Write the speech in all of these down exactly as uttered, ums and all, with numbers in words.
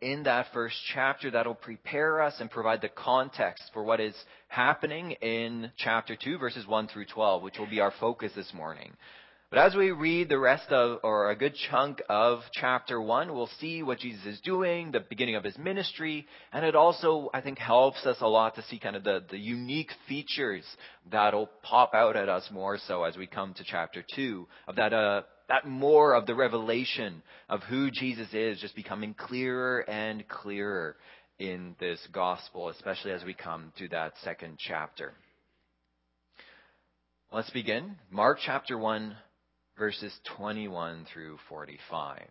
in that first chapter that'll prepare us and provide the context for what is happening in chapter two, verses one through twelve, which will be our focus this morning. But as we read the rest of, or a good chunk of chapter one, we'll see what Jesus is doing, the beginning of his ministry, and it also, I think, helps us a lot to see kind of the, the unique features that'll pop out at us more so as we come to chapter two, of that, uh, that more of the revelation of who Jesus is just becoming clearer and clearer in this gospel, especially as we come to that second chapter. Let's begin. Mark chapter one. Verses twenty-one through forty-five.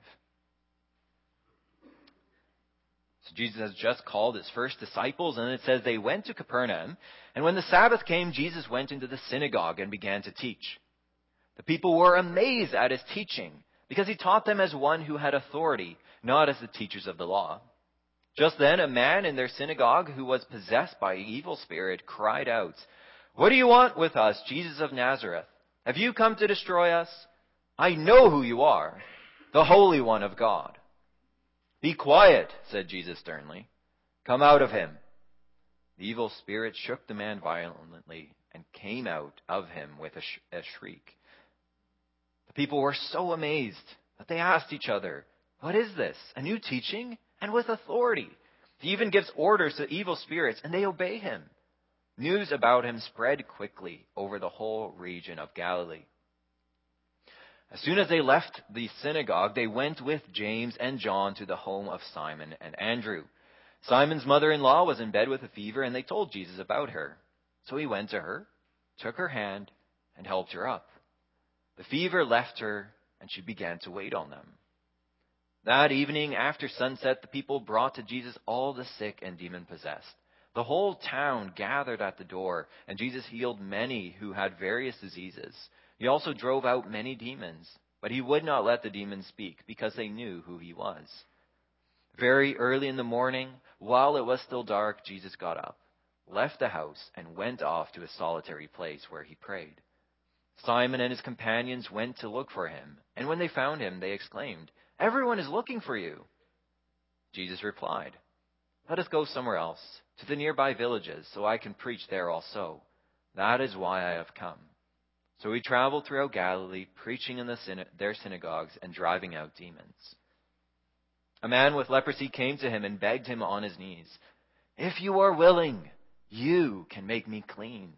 So Jesus has just called his first disciples, and it says they went to Capernaum. And when the Sabbath came, Jesus went into the synagogue and began to teach. The people were amazed at his teaching, because he taught them as one who had authority, not as the teachers of the law. Just then a man in their synagogue who was possessed by an evil spirit cried out, "What do you want with us, Jesus of Nazareth? Have you come to destroy us? I know who you are, the Holy One of God." "Be quiet," said Jesus sternly. "Come out of him." The evil spirit shook the man violently and came out of him with a, sh- a shriek. The people were so amazed that they asked each other, "What is this? A new teaching? And with authority. He even gives orders to evil spirits, and they obey him." News about him spread quickly over the whole region of Galilee. As soon as they left the synagogue, they went with James and John to the home of Simon and Andrew. Simon's mother-in-law was in bed with a fever, and they told Jesus about her. So he went to her, took her hand, and helped her up. The fever left her, and she began to wait on them. That evening, after sunset, the people brought to Jesus all the sick and demon-possessed. The whole town gathered at the door, and Jesus healed many who had various diseases. He also drove out many demons, but he would not let the demons speak, because they knew who he was. Very early in the morning, while it was still dark, Jesus got up, left the house, and went off to a solitary place where he prayed. Simon and his companions went to look for him, and when they found him, they exclaimed, "Everyone is looking for you." Jesus replied, "Let us go somewhere else, to the nearby villages, so I can preach there also. That is why I have come." So he traveled throughout Galilee, preaching in the syna- their synagogues and driving out demons. A man with leprosy came to him and begged him on his knees, "If you are willing, you can make me clean."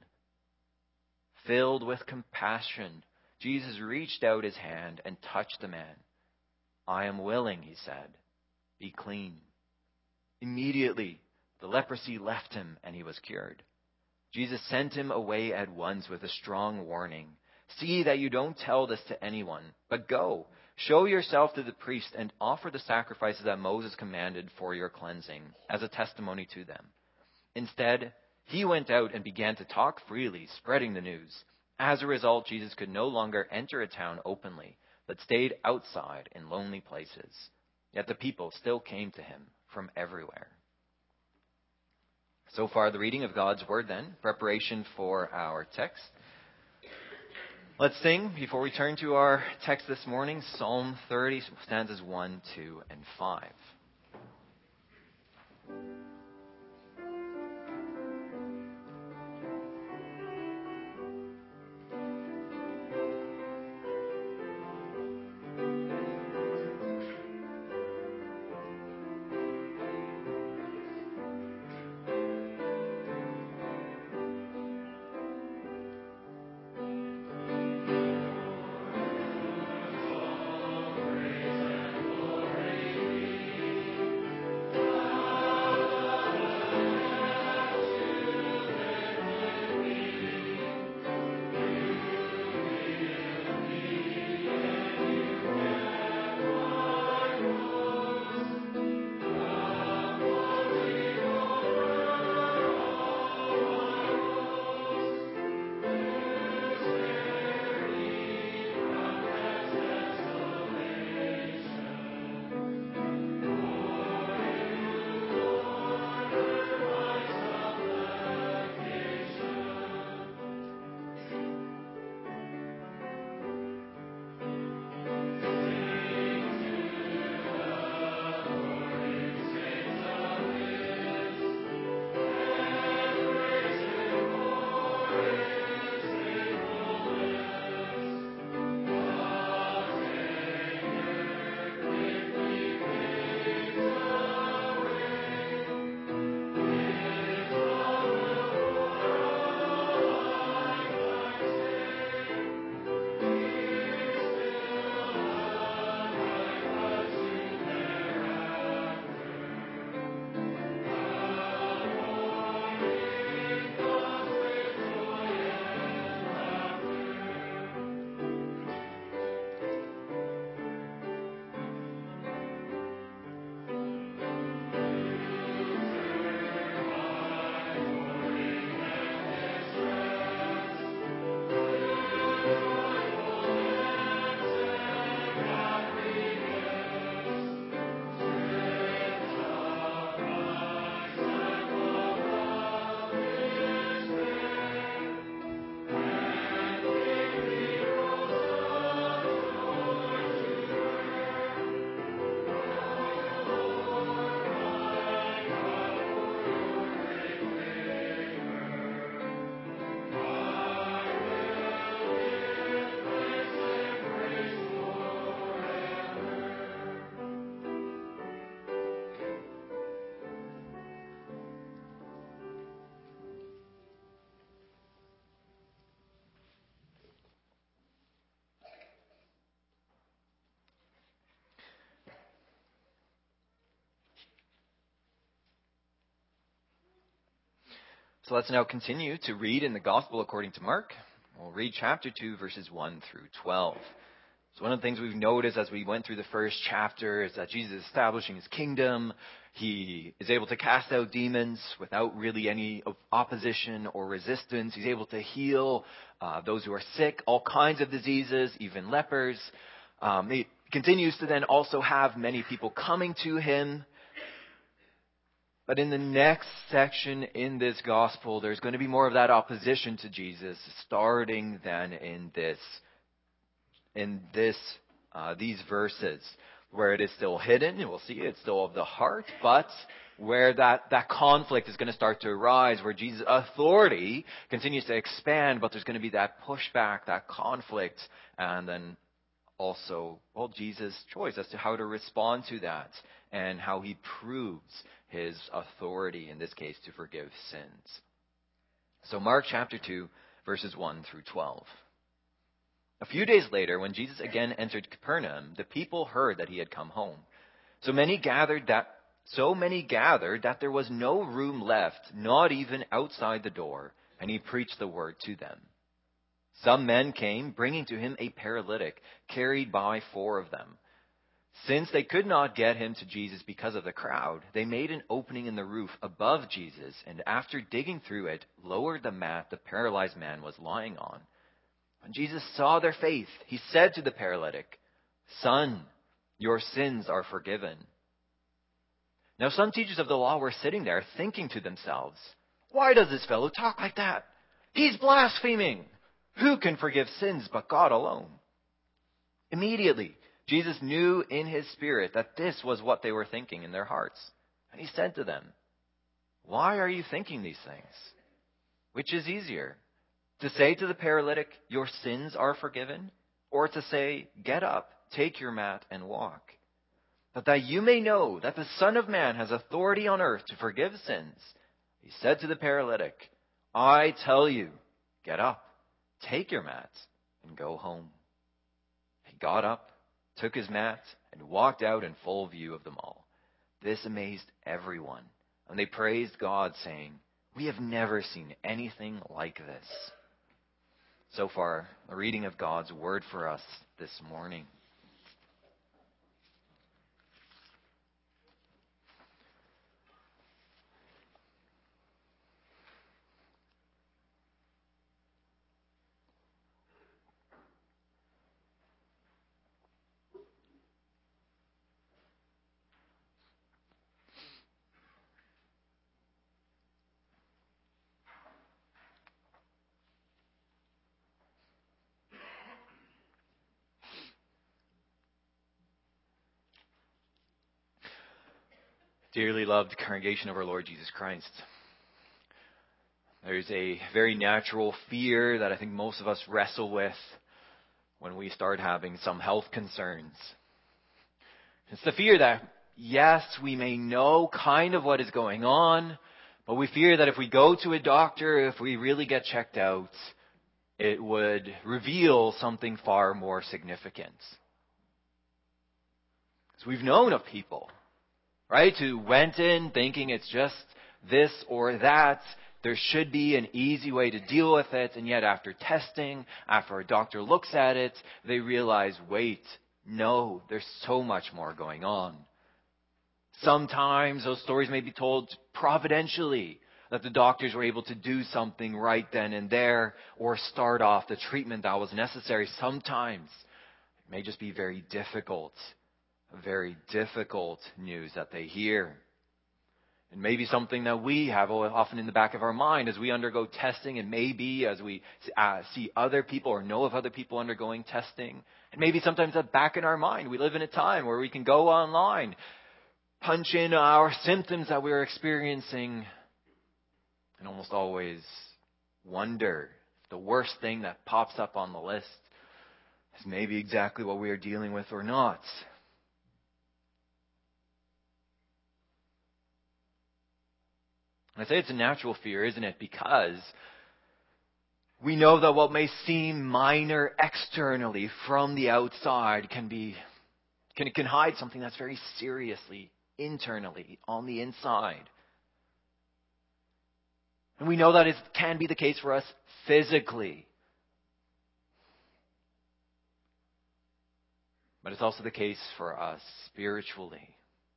Filled with compassion, Jesus reached out his hand and touched the man. "I am willing," he said. "Be clean." Immediately, the leprosy left him and he was cured. Jesus sent him away at once with a strong warning. "See that you don't tell this to anyone, but go, show yourself to the priest and offer the sacrifices that Moses commanded for your cleansing as a testimony to them." Instead, he went out and began to talk freely, spreading the news. As a result, Jesus could no longer enter a town openly, but stayed outside in lonely places. Yet the people still came to him from everywhere. So far, the reading of God's Word then, preparation for our text. Let's sing, before we turn to our text this morning, Psalm thirty, stanzas one, two, and five. So let's now continue to read in the Gospel according to Mark. We'll read chapter two, verses one through twelve. So one of the things we've noticed as we went through the first chapter is that Jesus is establishing his kingdom. He is able to cast out demons without really any opposition or resistance. He's able to heal uh, those who are sick, all kinds of diseases, even lepers. Um, he continues to then also have many people coming to him. But in the next section in this gospel, there's going to be more of that opposition to Jesus, starting then in this, in this, uh, these verses, where it is still hidden, and we'll see it's still of the heart, but where that, that conflict is going to start to arise, where Jesus' authority continues to expand, but there's going to be that pushback, that conflict, and then also, well, Jesus' choice as to how to respond to that, and how he proves his authority, in this case, to forgive sins. So Mark chapter two, verses one through twelve. A few days later, when Jesus again entered Capernaum, the people heard that he had come home. So many gathered that so many gathered that there was no room left, not even outside the door, and he preached the word to them. Some men came, bringing to him a paralytic, carried by four of them. Since they could not get him to Jesus because of the crowd, they made an opening in the roof above Jesus, and after digging through it, lowered the mat the paralyzed man was lying on. When Jesus saw their faith, he said to the paralytic, "Son, your sins are forgiven." Now some teachers of the law were sitting there, thinking to themselves, "Why does this fellow talk like that? He's blaspheming! Who can forgive sins but God alone?" Immediately, Jesus knew in his spirit that this was what they were thinking in their hearts. And he said to them, "Why are you thinking these things? Which is easier, to say to the paralytic, 'Your sins are forgiven,' or to say, 'Get up, take your mat and walk'? But that you may know that the Son of Man has authority on earth to forgive sins," he said to the paralytic, "I tell you, get up, take your mat, and go home." He got up, took his mat, and walked out in full view of them all. This amazed everyone, and they praised God, saying, "We have never seen anything like this." So far, a reading of God's word for us this morning. Dearly loved congregation of our Lord Jesus Christ, there's a very natural fear that I think most of us wrestle with when we start having some health concerns. It's the fear that, yes, we may know kind of what is going on, but we fear that if we go to a doctor, if we really get checked out, it would reveal something far more significant. So we've known of people, right, who went in thinking it's just this or that. There should be an easy way to deal with it. And yet after testing, after a doctor looks at it, they realize, wait, no, there's so much more going on. Sometimes those stories may be told providentially, that the doctors were able to do something right then and there, or start off the treatment that was necessary. Sometimes it may just be very difficult. Very difficult news that they hear. And maybe something that we have often in the back of our mind as we undergo testing, and maybe as we uh, see other people or know of other people undergoing testing. And maybe sometimes that back in our mind, we live in a time where we can go online, punch in our symptoms that we're experiencing, and almost always wonder if the worst thing that pops up on the list is maybe exactly what we are dealing with or not. I say it's a natural fear, isn't it? Because we know that what may seem minor externally from the outside can be can, can hide something that's very seriously internally on the inside. And we know that it can be the case for us physically. But it's also the case for us spiritually.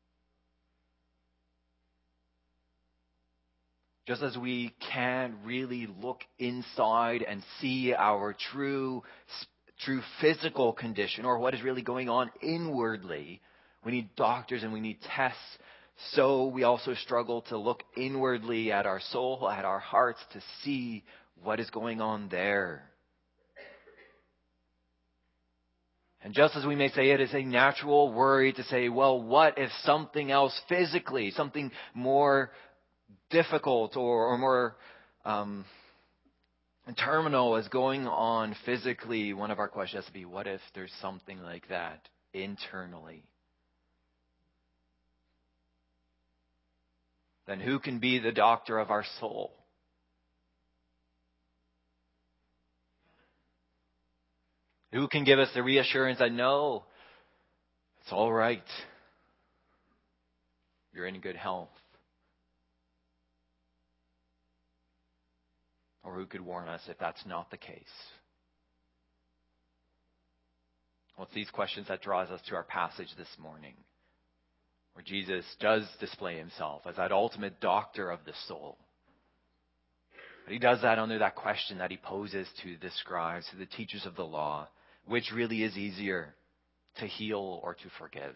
Just as we can't really look inside and see our true, true physical condition or what is really going on inwardly, we need doctors and we need tests. So we also struggle to look inwardly at our soul, at our hearts, to see what is going on there. And just as we may say it is a natural worry to say, well, what if something else physically, something more difficult or, or more um, terminal is going on physically? One of our questions has to be, what if there's something like that internally? Then who can be the doctor of our soul? Who can give us the reassurance that no, it's all right. You're in good health. Or who could warn us if that's not the case? Well, it's these questions that draws us to our passage this morning, where Jesus does display himself as that ultimate doctor of the soul. But he does that under that question that he poses to the scribes, to the teachers of the law. Which really is easier, to heal or to forgive?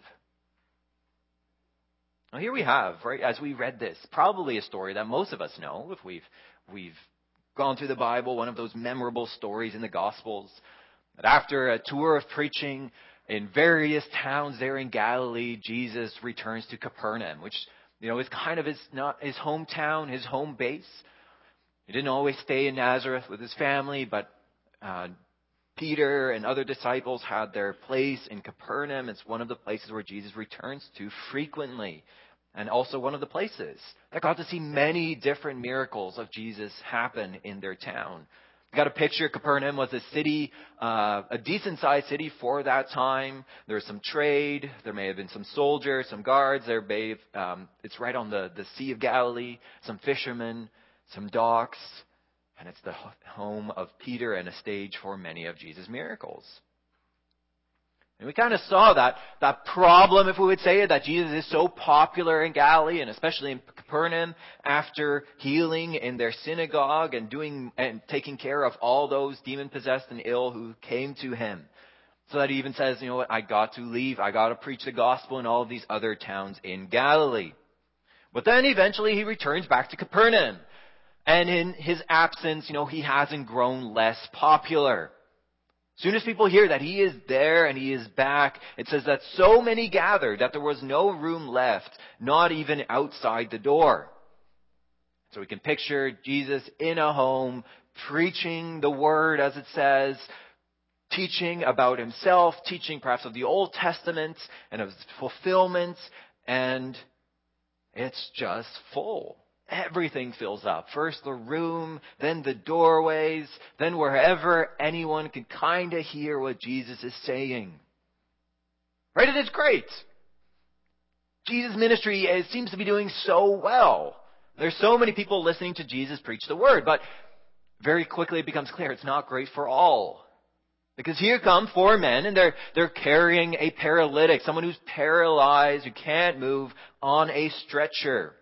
Well, here we have, right, as we read this, probably a story that most of us know if we've we've gone through the Bible, one of those memorable stories in the Gospels. That after a tour of preaching in various towns there in Galilee, Jesus returns to Capernaum, which, you know, is kind of his not his hometown, his home base. He didn't always stay in Nazareth with his family, but uh, Peter and other disciples had their place in Capernaum. It's one of the places where Jesus returns to frequently. And also one of the places that got to see many different miracles of Jesus happen in their town. You got a picture. Capernaum was a city, uh, a decent-sized city for that time. There was some trade. There may have been some soldiers, some guards. There may have, um, it's right on the, the Sea of Galilee. Some fishermen, some docks. And it's the home of Peter and a stage for many of Jesus' miracles. And we kind of saw that, that problem, if we would say it, that Jesus is so popular in Galilee and especially in Capernaum after healing in their synagogue and doing and taking care of all those demon-possessed and ill who came to him. So that he even says, you know what, I got to leave. I got to preach the gospel in all of these other towns in Galilee. But then eventually he returns back to Capernaum. And in his absence, you know, he hasn't grown less popular. As soon as people hear that he is there and he is back, it says that so many gathered that there was no room left, not even outside the door. So we can picture Jesus in a home, preaching the word as it says, teaching about himself, teaching perhaps of the Old Testament and of its fulfillment, and it's just full. Everything fills up. First the room, then the doorways, then wherever anyone can kind of hear what Jesus is saying. Right? And it's great. Jesus' ministry is, seems to be doing so well. There's so many people listening to Jesus preach the word, but very quickly it becomes clear it's not great for all. Because here come four men and they're, they're carrying a paralytic, someone who's paralyzed, who can't move, on a stretcher.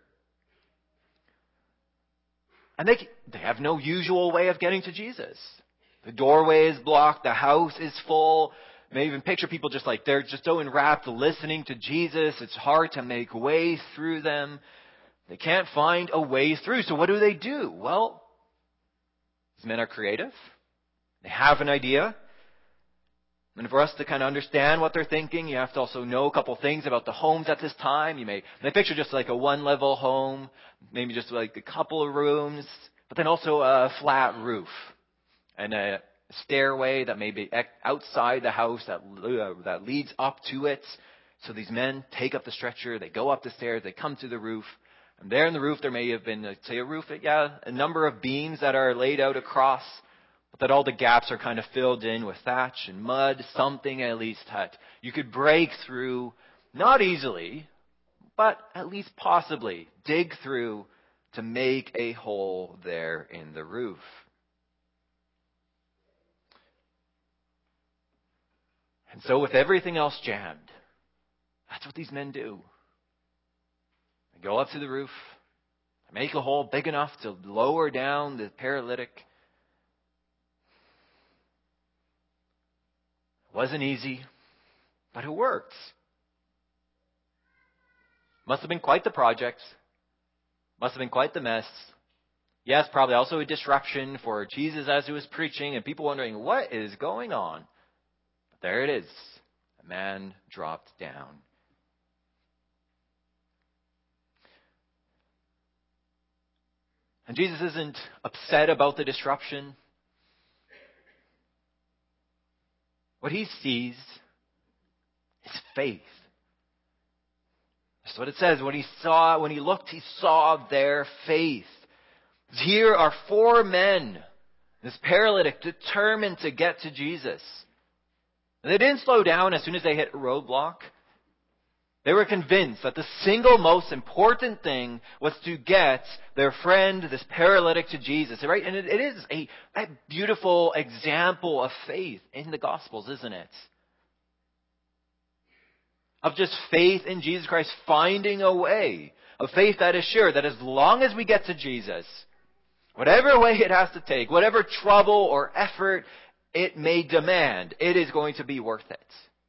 And they, they have no usual way of getting to Jesus. The doorway is blocked. The house is full. You may even picture people just like they're just so enwrapped listening to Jesus. It's hard to make way through them. They can't find a way through. So what do they do? Well, these men are creative. They have an idea. And for us to kind of understand what they're thinking, you have to also know a couple things about the homes at this time. You may, may picture just like a one-level home, maybe just like a couple of rooms, but then also a flat roof and a stairway that may be outside the house that, uh, that leads up to it. So these men take up the stretcher, they go up the stairs, they come to the roof. And there in the roof, there may have been, say, a roof, yeah, a number of beams that are laid out across, but that all the gaps are kind of filled in with thatch and mud, something at least that you could break through, not easily, but at least possibly dig through to make a hole there in the roof. And so with everything else jammed, that's what these men do. They go up to the roof, make a hole big enough to lower down the paralytic. It wasn't easy, but it worked. Must have been quite the project. Must have been quite the mess. Yes, probably also a disruption for Jesus as he was preaching and people wondering, what is going on? But there it is. A man dropped down. And Jesus isn't upset about the disruption. What he sees is faith. That's what it says. When he saw, when he looked, he saw their faith. Here are four men, this paralytic, determined to get to Jesus. And they didn't slow down as soon as they hit a roadblock. They were convinced that the single most important thing was to get their friend, this paralytic, to Jesus. Right? And it, it is a, a beautiful example of faith in the Gospels, isn't it? Of just faith in Jesus Christ, finding a way. Of faith that is sure that as long as we get to Jesus, whatever way it has to take, whatever trouble or effort it may demand, it is going to be worth it.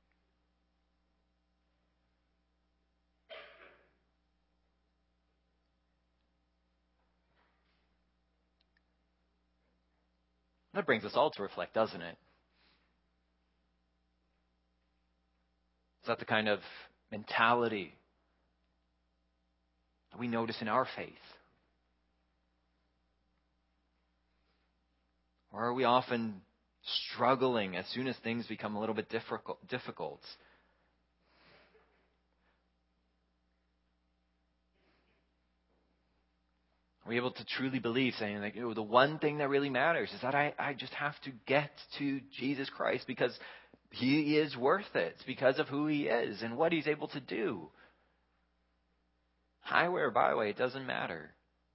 That brings us all to reflect, doesn't it? Is that the kind of mentality that we notice in our faith? Or are we often struggling as soon as things become a little bit difficult? difficult? Are we able to truly believe, saying, like, you know, the one thing that really matters is that I, I just have to get to Jesus Christ because he is worth it, because of who he is and what he's able to do. Highway or byway, it doesn't matter.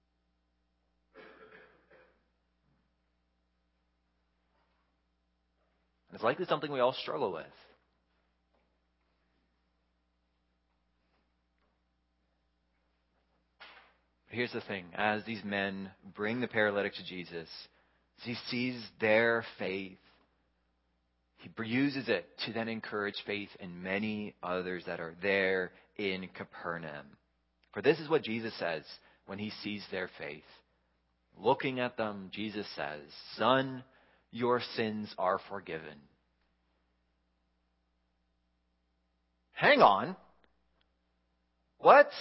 And it's likely something we all struggle with. But here's the thing. As these men bring the paralytic to Jesus, he sees their faith. He uses it to then encourage faith in many others that are there in Capernaum. For this is what Jesus says when he sees their faith. Looking at them, Jesus says, "Son, your sins are forgiven." Hang on. What?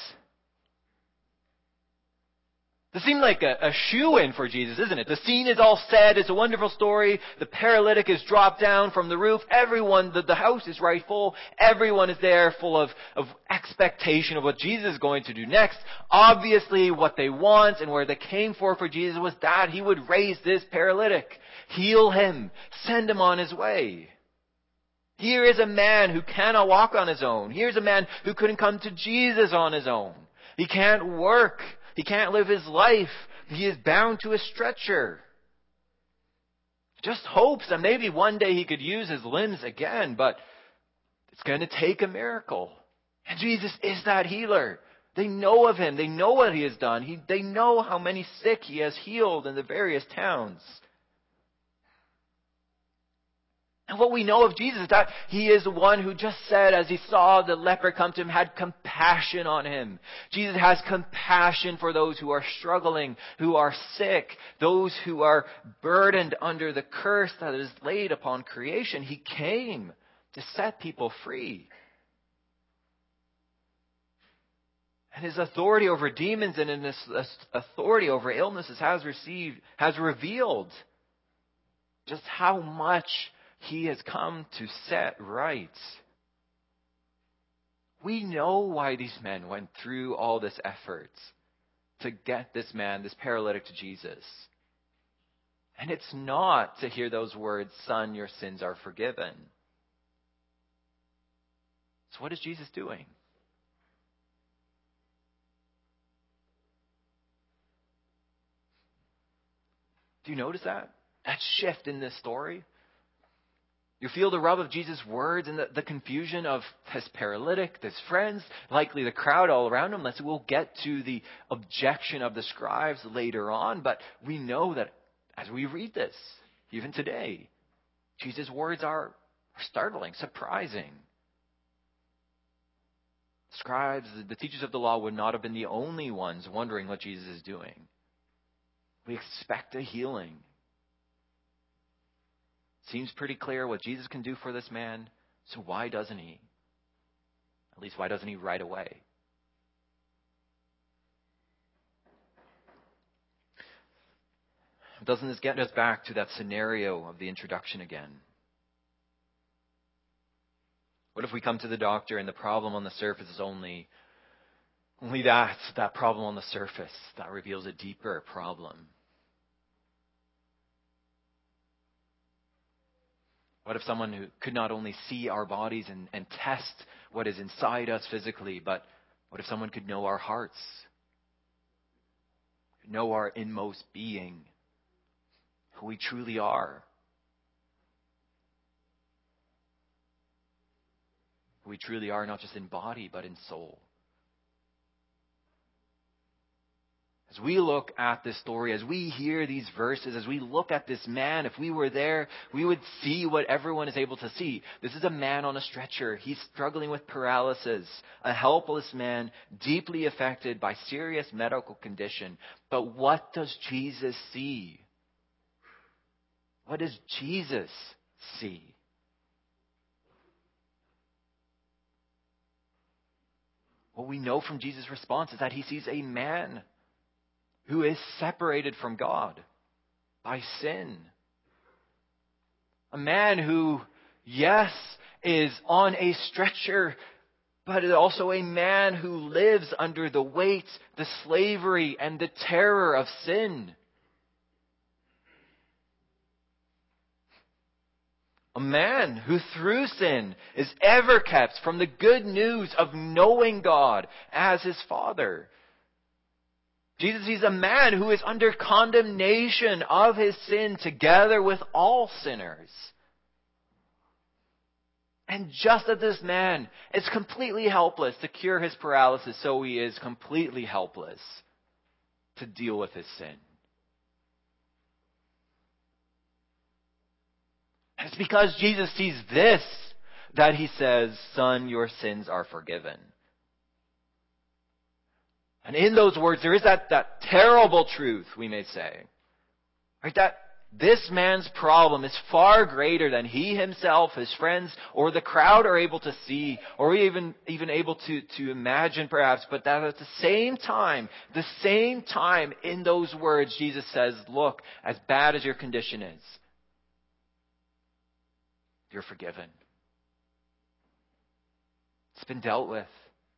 This seemed like a, a shoo-in for Jesus, isn't it? The scene is all set. It's a wonderful story. The paralytic is dropped down from the roof. Everyone, the, the house is right full. Everyone is there full of, of expectation of what Jesus is going to do next. Obviously, what they want and where they came for for Jesus was that he would raise this paralytic, heal him, send him on his way. Here is a man who cannot walk on his own. Here's a man who couldn't come to Jesus on his own. He can't work. He can't live his life. He is bound to a stretcher. Just hopes that maybe one day he could use his limbs again, but it's going to take a miracle. And Jesus is that healer. They know of him. They know what he has done. He, they know how many sick he has healed in the various towns. And what we know of Jesus is that he is the one who just said, as he saw the leper come to him, had compassion on him. Jesus has compassion for those who are struggling, who are sick, those who are burdened under the curse that is laid upon creation. He came to set people free. And his authority over demons and in his authority over illnesses has received, has revealed just how much he has come to set right. We know why these men went through all this effort to get this man, this paralytic, to Jesus. And it's not to hear those words, "Son, your sins are forgiven." So what is Jesus doing? Do you notice that? That shift in this story? You feel the rub of Jesus' words and the, the confusion of this paralytic, his friends, likely the crowd all around him. Let's, we'll get to the objection of the scribes later on, but we know that as we read this, even today, Jesus' words are startling, surprising. Scribes, the teachers of the law, would not have been the only ones wondering what Jesus is doing. We expect a healing. Seems pretty clear what Jesus can do for this man, so why doesn't he? At least why doesn't he right away? Doesn't this get us back to that scenario of the introduction again? What if we come to the doctor and the problem on the surface is only, only that, that problem on the surface that reveals a deeper problem? What if someone who could not only see our bodies and, and test what is inside us physically, but what if someone could know our hearts, know our inmost being, who we truly are? Who we truly are, not just in body, but in soul. As we look at this story, as we hear these verses, as we look at this man, if we were there, we would see what everyone is able to see. This is a man on a stretcher. He's struggling with paralysis, a helpless man, deeply affected by serious medical condition. But what does Jesus see? What does Jesus see? What we know from Jesus' response is that he sees a man who is separated from God by sin. A man who, yes, is on a stretcher, but is also a man who lives under the weight, the slavery, and the terror of sin. A man who through sin is ever kept from the good news of knowing God as his Father. Jesus sees a man who is under condemnation of his sin together with all sinners. And just as this man is completely helpless to cure his paralysis, so he is completely helpless to deal with his sin. And it's because Jesus sees this that he says, "Son, your sins are forgiven." And in those words, there is that, that terrible truth, we may say, right? That this man's problem is far greater than he himself, his friends, or the crowd are able to see, or even, even able to, to imagine perhaps, but that at the same time, the same time in those words, Jesus says, look, as bad as your condition is, you're forgiven. It's been dealt with.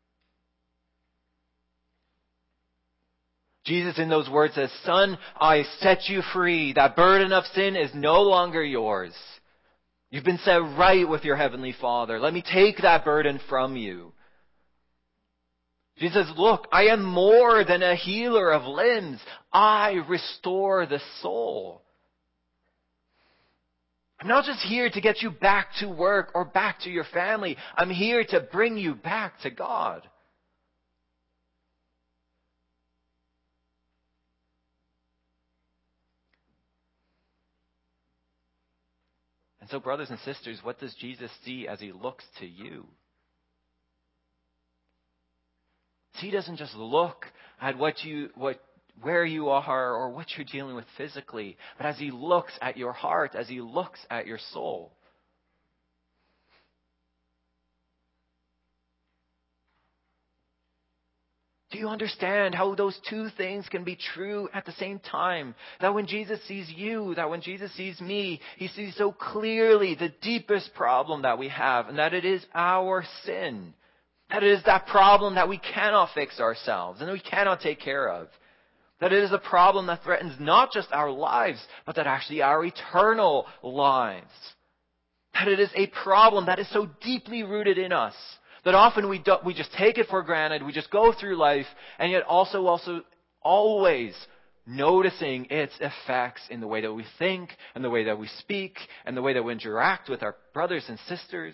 Jesus in those words says, "Son, I set you free. That burden of sin is no longer yours. You've been set right with your heavenly Father. Let me take that burden from you." Jesus says, "Look, I am more than a healer of limbs. I restore the soul. I'm not just here to get you back to work or back to your family. I'm here to bring you back to God." And so, brothers and sisters, what does Jesus see as he looks to you? He doesn't just look at what you, what, where you are or what you're dealing with physically, but as he looks at your heart, as he looks at your soul. Do you understand how those two things can be true at the same time? That when Jesus sees you, that when Jesus sees me, he sees so clearly the deepest problem that we have, and that it is our sin. That it is that problem that we cannot fix ourselves and that we cannot take care of. That it is a problem that threatens not just our lives, but that actually our eternal lives. That it is a problem that is so deeply rooted in us that often we do, we just take it for granted, we just go through life, and yet also, also, always noticing its effects in the way that we think, and the way that we speak, and the way that we interact with our brothers and sisters.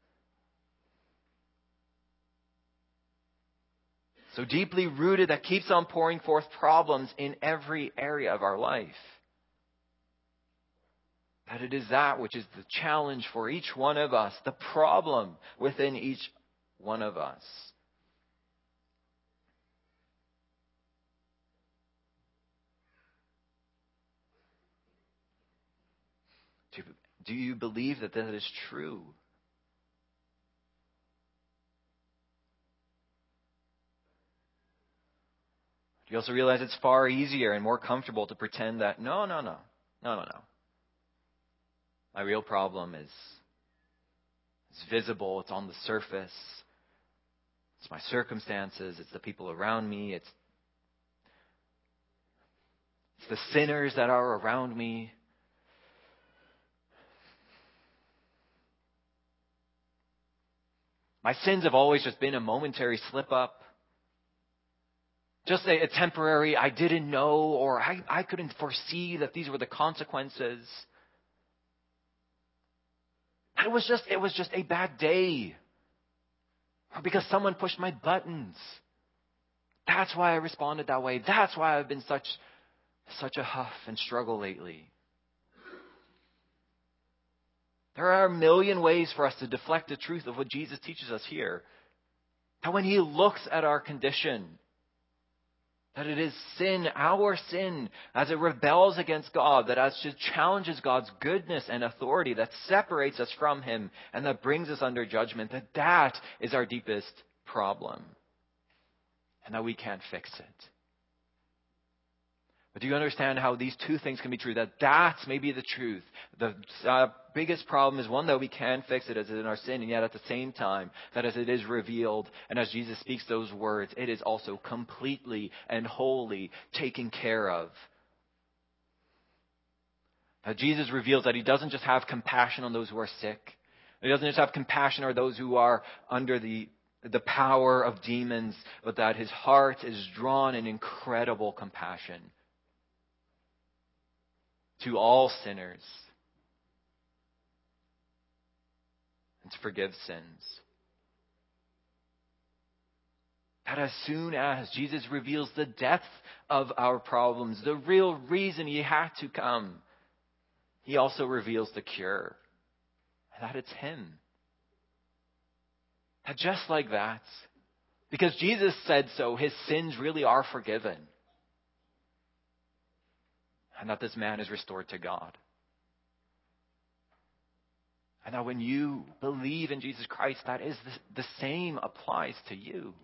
So deeply rooted that keeps on pouring forth problems in every area of our life. That it is that which is the challenge for each one of us, the problem within each one of us. Do, do you believe that that is true? Do you also realize it's far easier and more comfortable to pretend that, no, no, no, no, no, no. My real problem is, is visible, it's on the surface. It's my circumstances, it's the people around me, it's, it's the sinners that are around me. My sins have always just been a momentary slip up. Just a, a temporary, I didn't know, or I, I couldn't foresee that these were the consequences. It was just, it was just a bad day. Or because someone pushed my buttons. That's why I responded that way. That's why I've been such, such a huff and struggle lately. There are a million ways for us to deflect the truth of what Jesus teaches us here. That when He looks at our condition, that it is sin, our sin, as it rebels against God, that as it challenges God's goodness and authority, that separates us from Him and that brings us under judgment, that that is our deepest problem. And that we can't fix it. But do you understand how these two things can be true? That that's maybe the truth. The uh, biggest problem is one that we can fix it as in our sin, and yet at the same time, that as it is revealed, and as Jesus speaks those words, it is also completely and wholly taken care of. That Jesus reveals that He doesn't just have compassion on those who are sick. He doesn't just have compassion on those who are under the, the power of demons, but that His heart is drawn in incredible compassion to all sinners, and to forgive sins. That as soon as Jesus reveals the depth of our problems, the real reason He had to come, He also reveals the cure. And that it's Him. That just like that, because Jesus said so, His sins really are forgiven. And that this man is restored to God. And that when you believe in Jesus Christ, that is the, the same applies to you.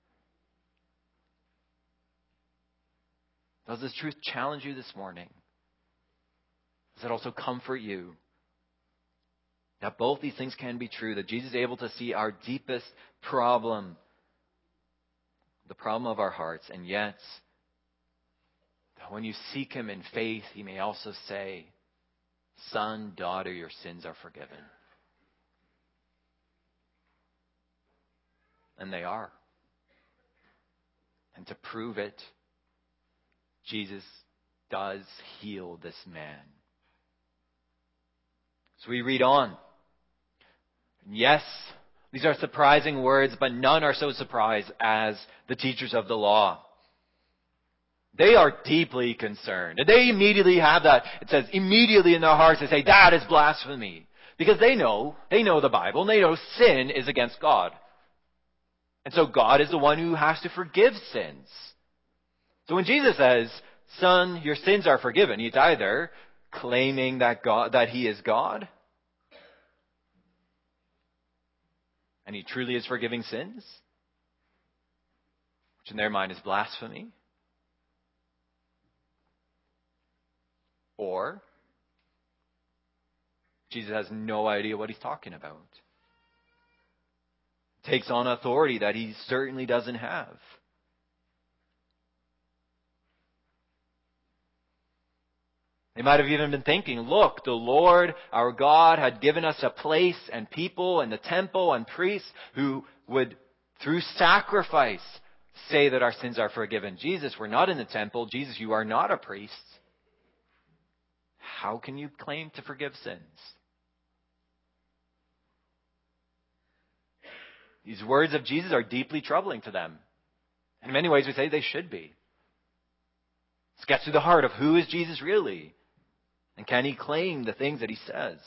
Does this truth challenge you this morning? Does it also comfort you? That both these things can be true. That Jesus is able to see our deepest problem. The problem of our hearts. And yet, when you seek Him in faith, He may also say, son, daughter, your sins are forgiven. And they are. And to prove it, Jesus does heal this man. So we read on. Yes, these are surprising words, but none are so surprised as the teachers of the law. They are deeply concerned. And they immediately have that. It says immediately in their hearts they say, that is blasphemy. Because they know, they know the Bible, and they know sin is against God. And so God is the one who has to forgive sins. So when Jesus says, son, your sins are forgiven, He's either claiming that God, that He is God, and He truly is forgiving sins, which in their mind is blasphemy. Or Jesus has no idea what He's talking about. Takes on authority that He certainly doesn't have. They might have even been thinking, look, the Lord, our God, had given us a place and people and the temple and priests who would, through sacrifice, say that our sins are forgiven. Jesus, we're not in the temple. Jesus, you are not a priest. How can you claim to forgive sins? These words of Jesus are deeply troubling to them. In many ways, we say they should be. This gets to the heart of who is Jesus really? And can he claim the things that he says?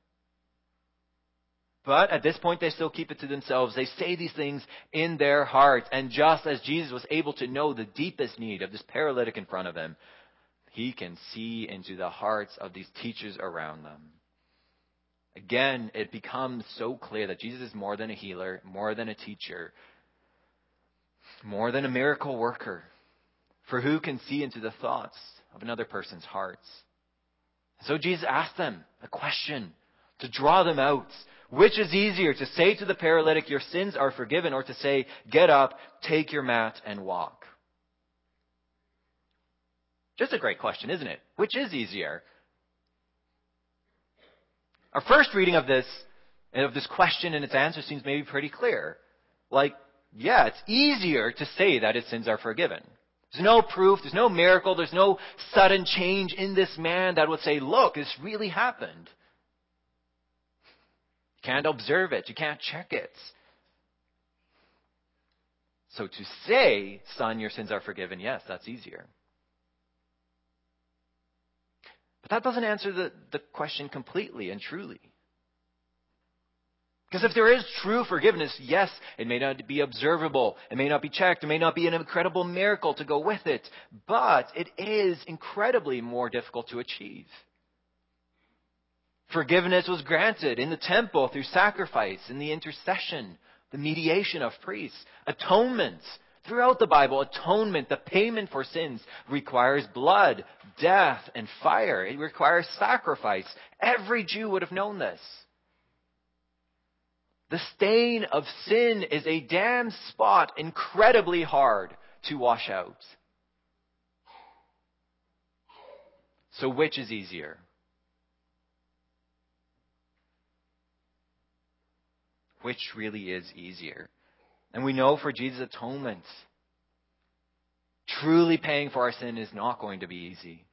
But at this point, they still keep it to themselves. They say these things in their hearts. And just as Jesus was able to know the deepest need of this paralytic in front of him, he can see into the hearts of these teachers around them. Again, it becomes so clear that Jesus is more than a healer, more than a teacher, more than a miracle worker. For who can see into the thoughts of another person's hearts? So Jesus asked them a question to draw them out. Which is easier, to say to the paralytic, your sins are forgiven, or to say, get up, take your mat, and walk? Just a great question, isn't it? Which is easier? Our first reading of this, of this question and its answer seems maybe pretty clear. Like, yeah, it's easier to say that his sins are forgiven. There's no proof, there's no miracle, there's no sudden change in this man that would say, look, this really happened. You can't observe it, you can't check it. So to say, son, your sins are forgiven, yes, that's easier. But that doesn't answer the, the question completely and truly. Because if there is true forgiveness, yes, it may not be observable, it may not be checked, it may not be an incredible miracle to go with it, but it is incredibly more difficult to achieve. Forgiveness was granted in the temple through sacrifice, in the intercession, the mediation of priests. Atonement. Throughout the Bible, atonement, the payment for sins, requires blood, death, and fire. It requires sacrifice. Every Jew would have known this. The stain of sin is a damn spot incredibly hard to wash out. So which is easier? Which really is easier? And we know for Jesus' atonement, truly paying for our sin is not going to be easy.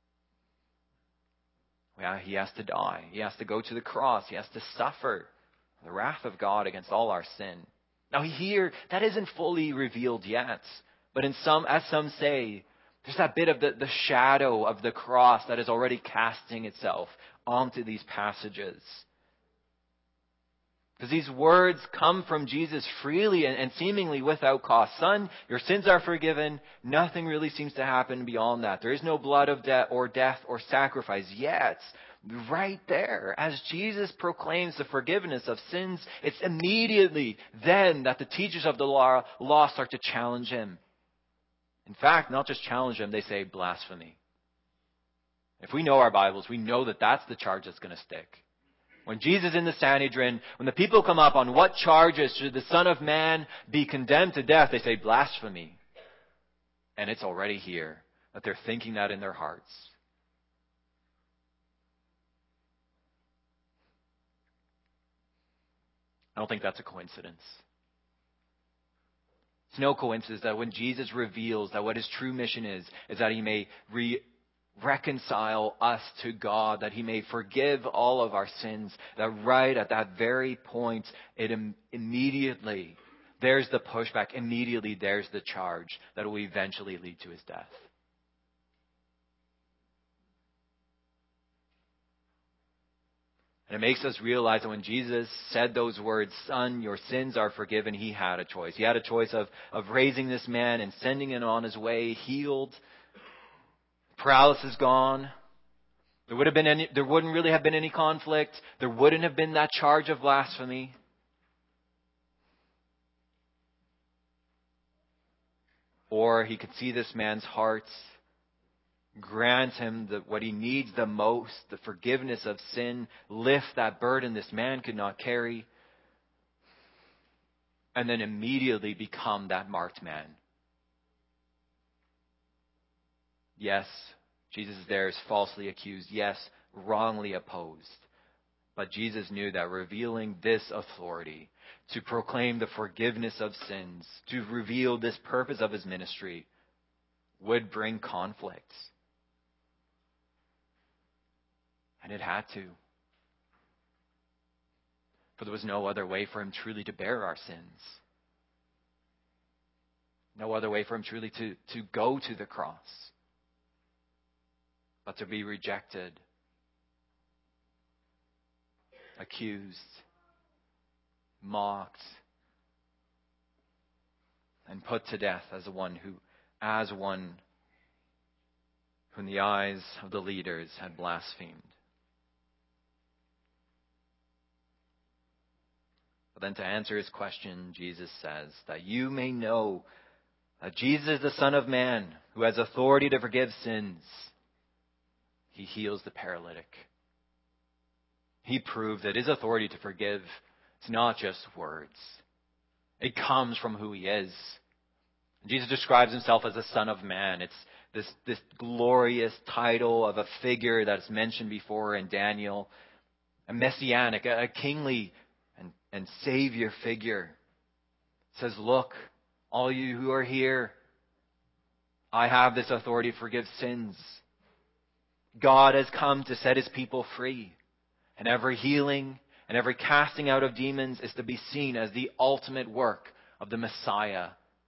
Yeah, he has to die. He has to go to the cross. He has to suffer the wrath of God against all our sin. Now here, that isn't fully revealed yet. But in some, as some say, there's that bit of the, the shadow of the cross that is already casting itself onto these passages. Because these words come from Jesus freely and, and seemingly without cost. Son, your sins are forgiven. Nothing really seems to happen beyond that. There is no blood of death or death or sacrifice yet. Right there, as Jesus proclaims the forgiveness of sins, it's immediately then that the teachers of the law, law start to challenge him. In fact, not just challenge him, they say blasphemy. If we know our Bibles, we know that that's the charge that's going to stick. When Jesus in the Sanhedrin, when the people come up on what charges should the Son of Man be condemned to death, they say blasphemy. And it's already here that they're thinking that in their hearts. I don't think that's a coincidence. It's no coincidence that when Jesus reveals that what his true mission is, is that he may re- reconcile us to God, that he may forgive all of our sins, that right at that very point, it im- immediately, there's the pushback, immediately there's the charge that will eventually lead to his death. And it makes us realize that when Jesus said those words, son, your sins are forgiven, he had a choice. He had a choice of, of raising this man and sending him on his way, healed. Paralysis gone. There would have been any, there wouldn't really have been any conflict. There wouldn't have been that charge of blasphemy. Or he could see this man's heart, grant him the, what he needs the most, the forgiveness of sin, lift that burden this man could not carry, and then immediately become that marked man. Yes, Jesus there is falsely accused. Yes, wrongly opposed. But Jesus knew that revealing this authority to proclaim the forgiveness of sins, to reveal this purpose of his ministry, would bring conflict. And it had to. For there was no other way for him truly to bear our sins. No other way for him truly to, to go to the cross, but to be rejected, accused, mocked, and put to death as one who, as one whom the eyes of the leaders had blasphemed. But then to answer his question, Jesus says that you may know that Jesus is the Son of Man who has authority to forgive sins. He heals the paralytic. He proved that his authority to forgive is not just words. It comes from who he is. Jesus describes himself as the Son of Man. It's this, this glorious title of a figure that's mentioned before in Daniel. A messianic, a, a kingly and, and savior figure. It says, look, all you who are here, I have this authority to forgive sins. God has come to set his people free. And every healing and every casting out of demons is to be seen as the ultimate work of the Messiah.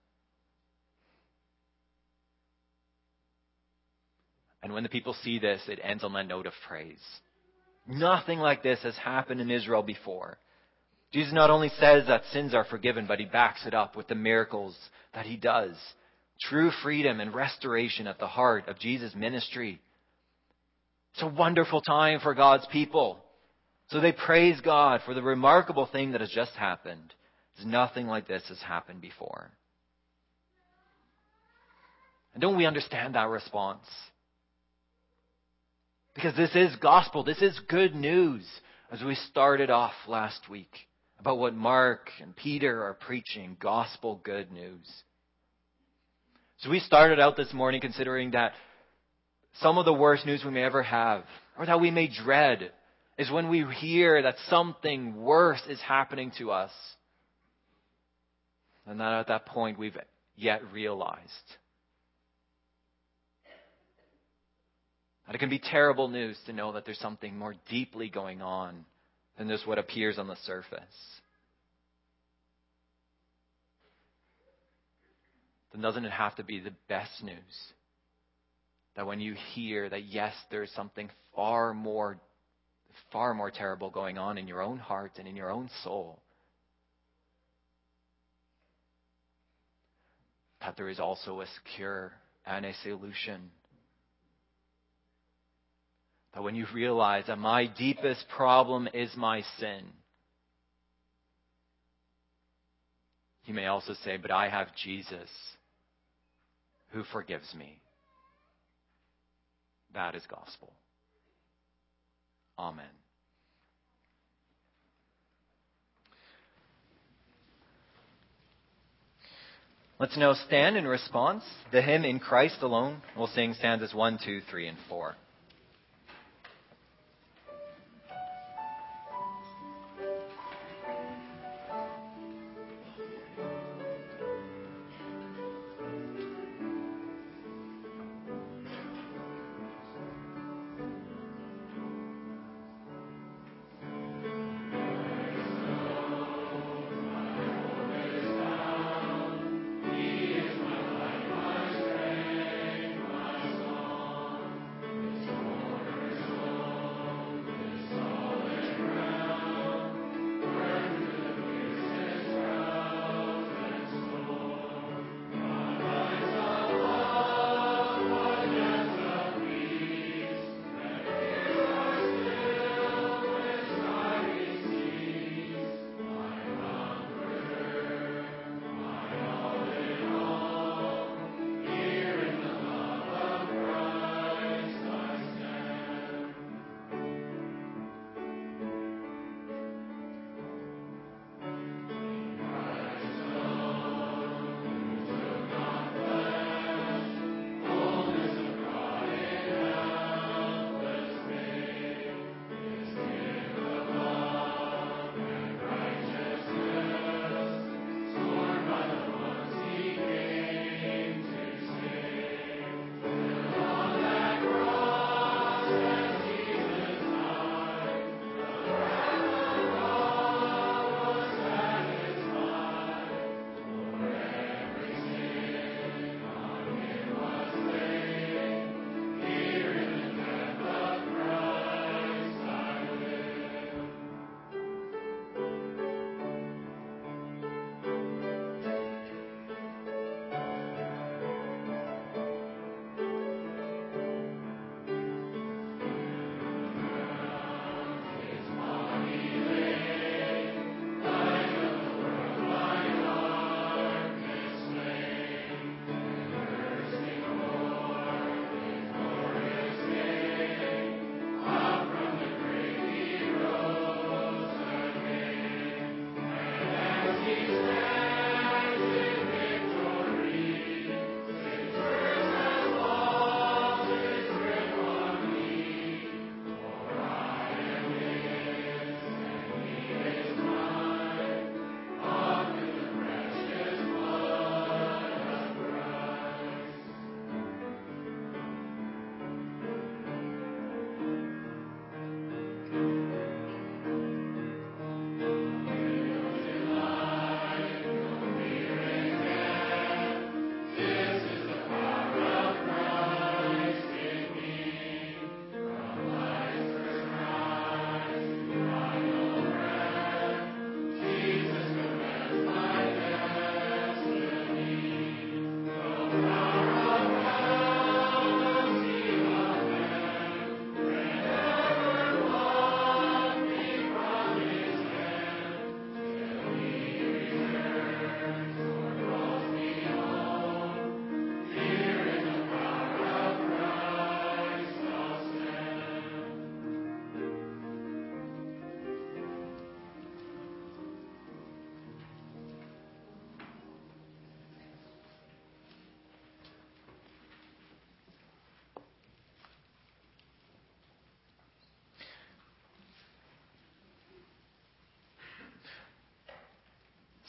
And when the people see this, it ends on that note of praise. Nothing like this has happened in Israel before. Jesus not only says that sins are forgiven, but he backs it up with the miracles that he does. True freedom and restoration at the heart of Jesus' ministry. It's a wonderful time for God's people. So they praise God for the remarkable thing that has just happened. There's nothing like this has happened before. And don't we understand that response? Because this is gospel. This is good news. As we started off last week about what Mark and Peter are preaching. Gospel good news. So we started out this morning considering that some of the worst news we may ever have, or that we may dread, is when we hear that something worse is happening to us. And that at that point we've yet realized. And it can be terrible news to know that there's something more deeply going on than just what appears on the surface. Then doesn't it have to be the best news? That when you hear that, yes, there's something far more, far more terrible going on in your own heart and in your own soul, that there is also a cure and a solution. That when you realize that my deepest problem is my sin, you may also say, but I have Jesus who forgives me. That is gospel. Amen. Let's now stand in response. The hymn In Christ Alone. We'll sing stanzas one, two, three, and four.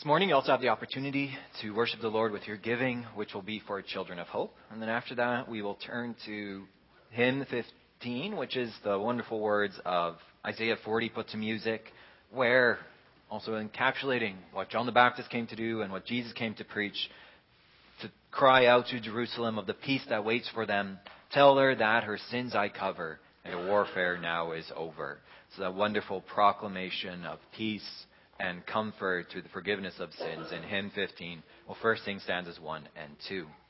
This morning you also have the opportunity to worship the Lord with your giving, which will be for Children of Hope. And then after that, we will turn to hymn fifteen, which is the wonderful words of Isaiah forty put to music, where also encapsulating what John the Baptist came to do and what Jesus came to preach, to cry out to Jerusalem of the peace that waits for them. Tell her that her sins I cover, and the warfare now is over. So that wonderful proclamation of peace and comfort through the forgiveness of sins in hymn fifteen. We'll first sing stanzas one and two.